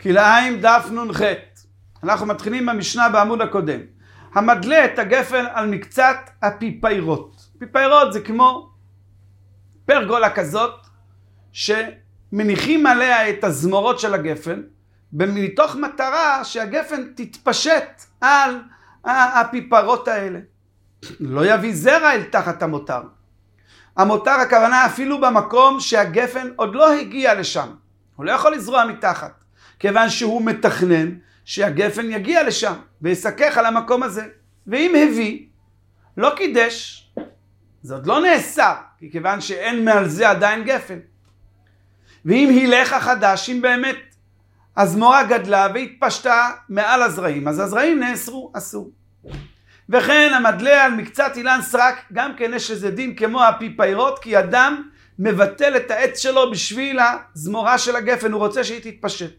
כלאיים דף נ"ח. אנחנו מתחילים במשנה בעמוד הקודם. המדלה את הגפן על מקצת הפיפיירות. פיפיירות זה כמו פרגולה כזאת שמניחים עליה את הזמורות של הגפן מתוך מטרה שהגפן תתפשט על הפיפיירות האלה. לא יביא זרע אל תחת המותר. המותר הכוונה אפילו במקום שהגפן עוד לא הגיע לשם. הוא לא יכול לזרוע מתחת, כיוון שהוא מתכנן שהגפן יגיע לשם ויסכך על המקום הזה. ואם הביא, לא קידש, זה עוד לא נאסר, כיוון שאין מעל זה עדיין גפן. ואם הילך החדש, אם באמת הזמורה גדלה והתפשטה מעל הזרעים, אז הזרעים נאסרו, אסור. וכן המדלה על מקצת אילן סרק, גם כן יש לזה דין כמו הפיפיירות, כי אדם מבטל את העץ שלו בשביל הזמורה של הגפן, הוא רוצה שהיא תתפשט.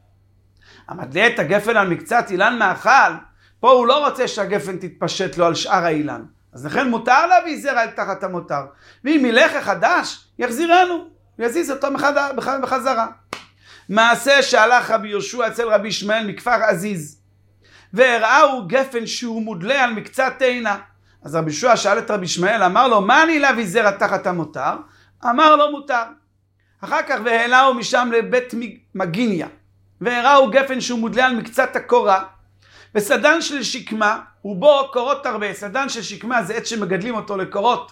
המדלה את הגפן על מקצת אילן מאכל, פה הוא לא רוצה שהגפן תתפשט לו על שאר האילן. אז לכן מותר להביא זרע אל תחת המותר. ואם ילך החדש, יחזירנו, יזיז אותו בחזרה. מעשה שהלך רבי יהושע אצל רבי ישמעאל מכפר עזיז, והראהו גפן שהוא מודלה על מקצת תאנה. אז רבי יהושע שאל את רבי ישמעאל, אמר לו, מה אני להביא זרע תחת המותר? אמר לו, מותר. אחר כך והעלהו משם לבית מגיניה, והראהו גפן שהוא מודלה על מקצת הקורה, וסדן של שקמה, ובו קורות הרבה. סדן של שקמה זה עץ שמגדלים אותו לקורות.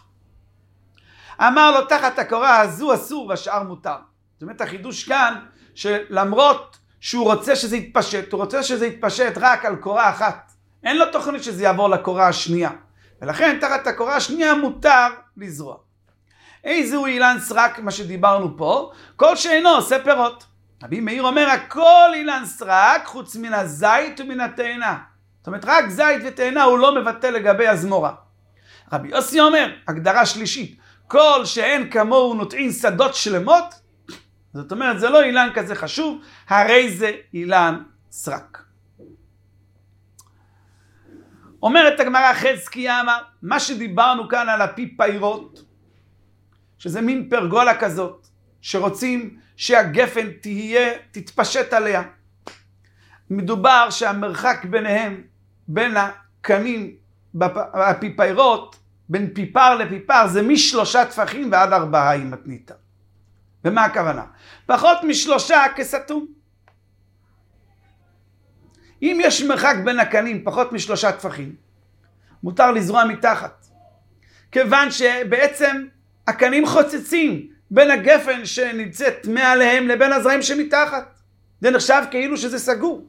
אמר לו, תחת הקורה הזו אסור והשאר מותר. זאת אומרת, החידוש כאן, שלמרות שהוא רוצה שזה יתפשט, הוא רוצה שזה יתפשט רק על קורה אחת. אין לו תוכנית שזה יעבור לקורה השנייה. ולכן תחת הקורה השנייה מותר לזרוע. איזהו אילן סרק, מה שדיברנו פה, כל שאינו עושה פירות. רבי מאיר אומר, הכל אילן סרק חוץ מן הזית ומן התאנה. זאת אומרת, רק זית ותאנה הוא לא מבטל לגבי הזמורה. רבי יוסי אומר, הגדרה שלישית, כל שאין כמוהו נוטעין שדות שלמות, זאת אומרת, זה לא אילן כזה חשוב, הרי זה אילן סרק. אומרת הגמרא, חזקיה אמר, מה שדיברנו כאן על הפיפיירות, שזה מין פרגולה כזאת, שרוצים שהגפן תתפשט עליה. מדובר שהמרחק ביניהם, בין הקנים הפיפיירות, בין פיפר לפיפר, זה מ3 טפחים ועד 4 עם מתניתה. ומה הכוונה? פחות מ3 כסתום. אם יש מרחק בין הקנים פחות מ3 טפחים, מותר לזרוע מתחת. כיוון שבעצם הקנים חוצצים בין הגפן שנמצאת מעליהם לבין הזרעים שמתחת. זה נחשב כאילו שזה סגור.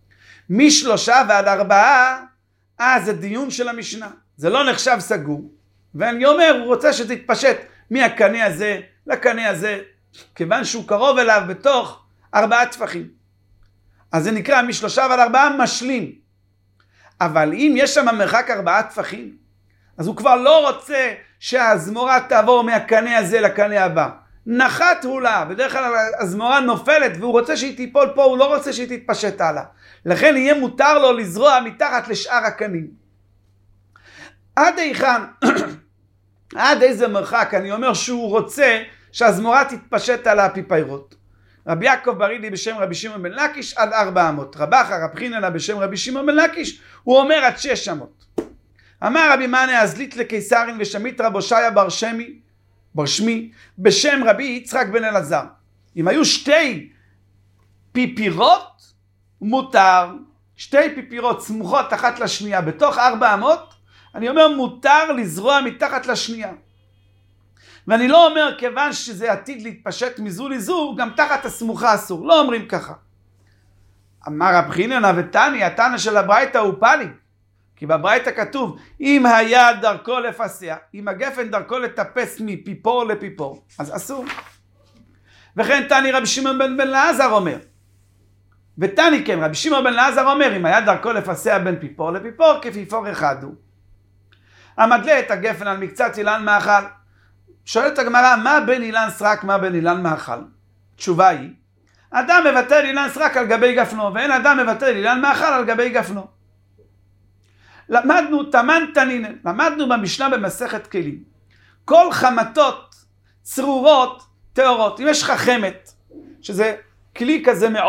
מ3 ועד 4, זה דיון של המשנה. זה לא נחשב סגור. ואני אומר, הוא רוצה שזה יתפשט מהקנה הזה לקנה הזה, כיוון שהוא קרוב אליו בתוך 4 טפחים. אז זה נקרא מ3 ועד 4 משלים. אבל אם יש שם מרחק 4 טפחים, אז הוא כבר לא רוצה שהזמורה תעבור מהקנה הזה לקנה הבא. נחת הוא לה, בדרך כלל הזמורה נופלת והוא רוצה שהיא תיפול פה, הוא לא רוצה שהיא תתפשט הלאה. לכן יהיה מותר לו לזרוע מתחת לשאר הקנים. עד היכן, עד איזה מרחק אני אומר שהוא רוצה שהזמורה תתפשט על הפיפיירות. רבי יעקב ברידי בשם רבי שמעון בן לקיש עד 400. רבחה רב חיננה בשם רבי שמעון בן לקיש, הוא אומר עד 600. אמר רבי מניה הזלית לקיסרין ושמית רב הושעיה בר שמי בשם רבי יצחק בן אלעזר. אם היו 2 פיפירות, מותר. 2 פיפירות סמוכות אחת לשנייה בתוך 400, אני אומר מותר לזרוע מתחת לשנייה. ואני לא אומר כיוון שזה עתיד להתפשט מזו לזו, גם תחת הסמוכה אסור. לא אומרים ככה. אמר רב חיננה ותני, התנא של הברייתא הוא פלי. כי בברייתא כתוב, אם היה דרכו לפסע, אם הגפן דרכו לטפס מפיפור לפיפור, אז אסור. וכן תני רבי שמעון בן אלעזר אומר, ותני כן, רבי שמעון בן אלעזר אומר, אם היה דרכו לפסע בין פיפור לפיפור, כפיפור אחד הוא. המדלה את הגפן על מקצת אילן מאכל. שואלת הגמרא, מה בין אילן סרק, מה בין אילן מאכל? תשובה היא, אדם מבטל אילן סרק על גבי גפנו, ואין אדם מבטל אילן מאכל על גבי גפנו. למדנו תמן תנינן, למדנו במשנה במסכת כלים. כל חמתות צרורות טהורות. אם יש לך חמת, שזה כלי כזה מעור,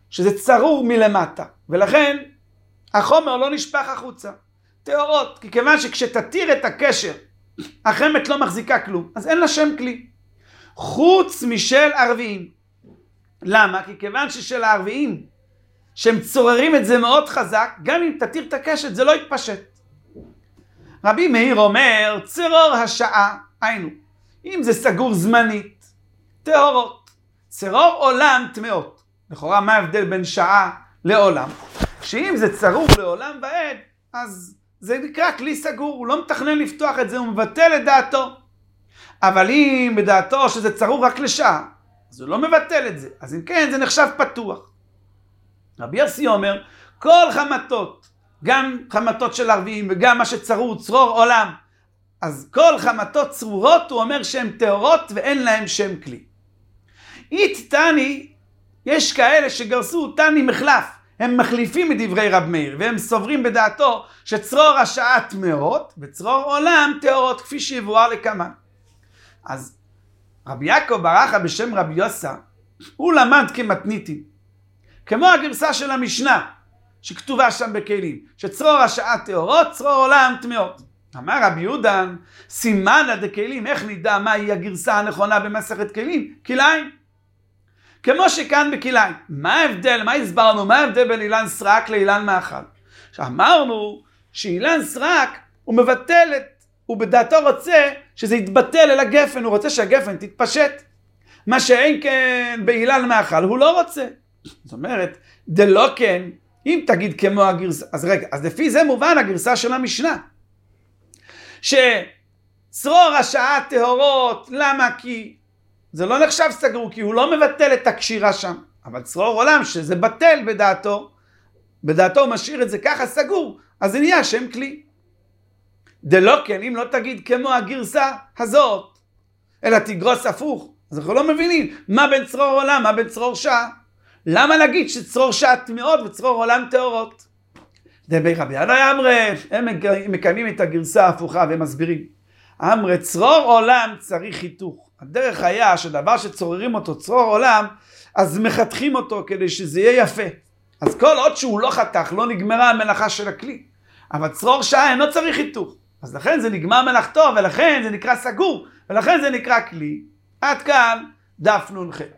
שזה צרור מלמטה, ולכן החומר לא נשפך החוצה. טהורות, כי כיוון שכשתתיר את הקשר, החמת לא מחזיקה כלום, אז אין לה שם כלי. חוץ משל ערביים. למה? כי כיוון ששל הערביים, שהם צוררים את זה מאוד חזק, גם אם תתיר את הקשת זה לא יתפשט. רבי מאיר אומר, צרור השעה, היינו, אם זה סגור זמנית, טהורות. צרור עולם טמאות. לכאורה מה ההבדל בין שעה לעולם? שאם זה צרור לעולם ועד, אז זה נקרא כלי סגור, הוא לא מתכנן לפתוח את זה, הוא מבטל את דעתו. אבל אם בדעתו שזה צרור רק לשעה, אז הוא לא מבטל את זה, אז אם כן זה נחשב פתוח. רבי יוסי אומר, כל חמתות, גם חמתות של ערביים וגם מה שצרור, צרור עולם, אז כל חמתות צרורות הוא אומר שהן טהורות ואין להן שם כלי. אית תני, יש כאלה שגרסו תני מחלף, הם מחליפים מדברי רב מאיר והם סוברים בדעתו שצרור השעה טמאות וצרור עולם טהורות, כפי שיבואר לכמה. אז רבי יעקב ברכה בשם רבי יוסה, הוא למד כמתניתים, כמו הגרסה של המשנה שכתובה שם בכלים, שצרור השעה טהורות, צרור עולם טמאות. אמר רבי יהודן, סימנא דכלים, איך נדע מהי הגרסה הנכונה במסכת כלים? כליים. כמו שכאן בכליים. מה ההבדל? מה הסברנו? מה ההבדל בין אילן סרק לאילן מאכל? שאמרנו שאילן סרק הוא מבטל הוא בדעתו רוצה שזה יתבטל אל הגפן, הוא רוצה שהגפן תתפשט. מה שאין כן באילן מאכל, הוא לא רוצה. זאת אומרת, דלא כן, אם תגיד כמו הגרסה, אז רגע, אז לפי זה מובן הגרסה של המשנה. שצרור השעה טהורות, למה? כי זה לא נחשב סגור, כי הוא לא מבטל את הקשירה שם. אבל צרור עולם שזה בטל בדעתו הוא משאיר את זה ככה סגור, אז זה נהיה שם כלי. דלא כן, אם לא תגיד כמו הגרסה הזאת, אלא תגרוס הפוך, אז אנחנו לא מבינים מה בין צרור עולם, מה בין צרור שעה. למה להגיד שצרור שעה טמאות וצרור עולם טהורות? דבי רבי ינאי אמרי, הם מקיימים את הגרסה ההפוכה והם מסבירים. אמרי, צרור עולם צריך חיתוך. הדרך היה שדבר שצוררים אותו צרור עולם, אז מחתכים אותו כדי שזה יהיה יפה. אז כל עוד שהוא לא חתך, לא נגמרה המלאכה של הכלי. אבל צרור שעה אינו צריך חיתוך. אז לכן זה נגמר מלאכתו, ולכן זה נקרא סגור, ולכן זה נקרא כלי. עד כאן דף נ"ח.